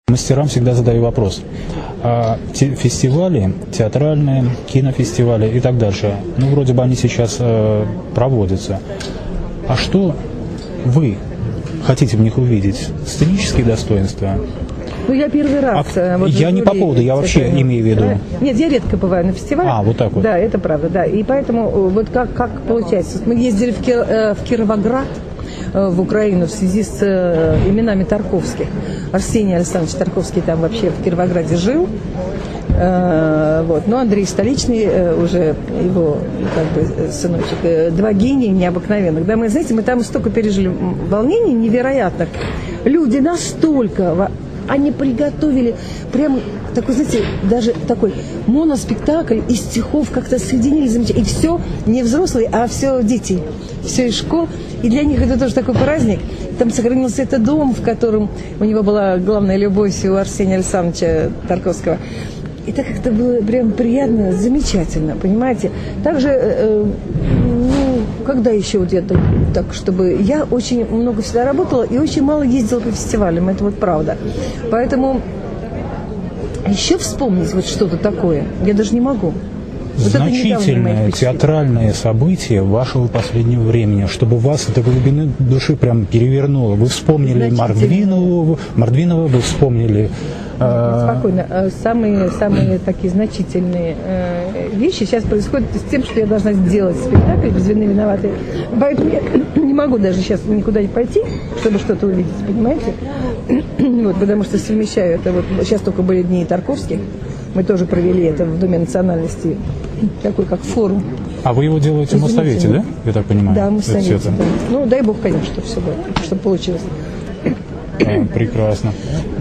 Мастерам всегда задаю вопрос. Фестивали, театральные, кинофестивали и так дальше, ну, вроде бы они сейчас проводятся. А что вы хотите в них увидеть? Сценические достоинства? Ну, я первый раз. Я не по поводу, я вообще имею в виду. Нет, я редко бываю на фестивале. Вот так вот. Да, это правда, да. И поэтому вот как получается. Мы ездили в Кировоград, в Украину, в связи с именами Тарковских. Арсений Александрович Тарковский там вообще в Кировограде жил. Вот. Но Андрей Столичный, уже его как бы сыночек, два гения необыкновенных. Да, мы, знаете, мы там столько пережили волнений невероятных. Люди настолько... Они приготовили прям такой, знаете, даже такой моноспектакль из стихов как-то соединили замечательно. И все не взрослые, а все дети, все из школ. И для них это тоже такой праздник. Там сохранился этот дом, в котором у него была главная любовь у Арсения Александровича Тарковского. И так как-то было прям приятно, замечательно, понимаете. Также, когда еще вот я так, чтобы... Я очень много всегда работала и очень мало ездила по фестивалям, это вот правда. Поэтому еще вспомнить вот что-то такое я даже не могу. Вот значительное театральное событие вашего последнего времени, чтобы вас до глубины души прям перевернуло. Вы вспомнили Мордвинова, вы вспомнили... Спокойно. Самые такие значительные вещи сейчас происходят с тем, что я должна сделать спектакль «Без вины виноваты». Поэтому я не могу даже сейчас никуда не пойти, чтобы что-то увидеть, понимаете? Вот, потому что совмещаю это. Вот, сейчас только были дни Тарковских. Мы тоже провели это в Доме национальности, такой как форум. А вы его делаете в Моссовете, да? Я так понимаю? Да, в Моссовете. Да. Ну, дай бог, конечно, что все будет, чтобы получилось. Прекрасно.